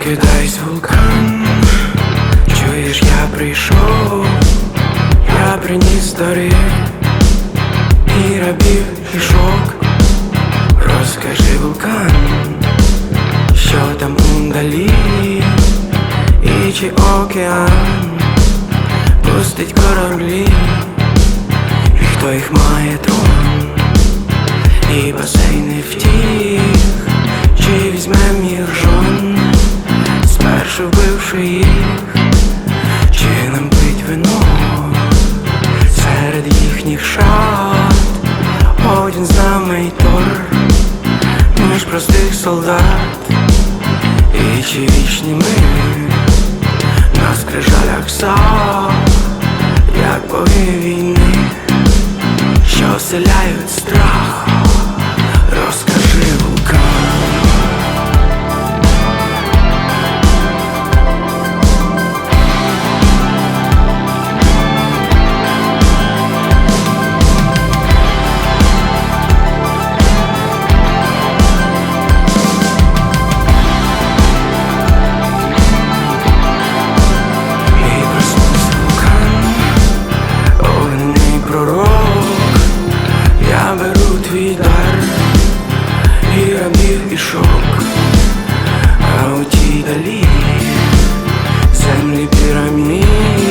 Прокидайся, вулкан, чуєш, я прийшов, я приніс дари і рабів, і шок. Розкажи, вулкан, що там удалі, і чи океан пустить кораблі, і хто їх має трон, і басейни втіх, чи візьмем їх жон, спершу вбивши їх, чи нам пить вино серед їхніх шат. Один з нами й Тор, ми ж простих солдат, і чи вічні ми на скрижалях сав, як боги війни, що вселяють страх. Розкажи, вулкан. Я беру твій дар, і рабів, і шок, а у тій далі землі пірамід,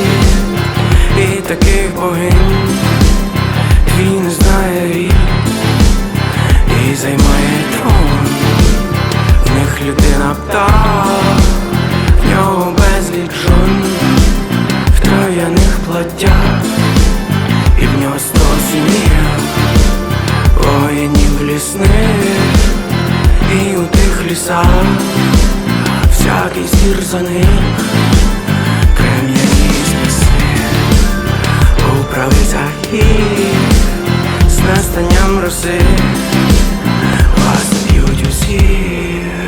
і таких богинь твій не знає рік, і займає трон, в них людина птах, в нього безліч жон, в трав'яних платтях, і в нього 100 сім'їв, воїнів лісних, і у тих лісах всякий звір за них, крем'яні списи у правицях їх, з настанням роси вас б'ють усіх.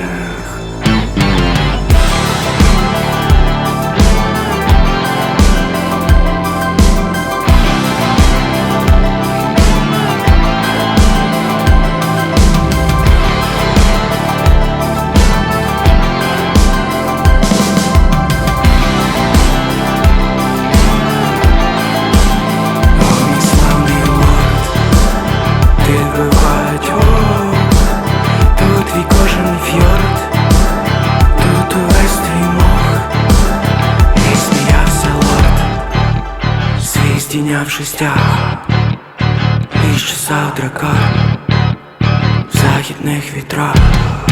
Здійнявши стяг, і щесав дракар в західних вітрах.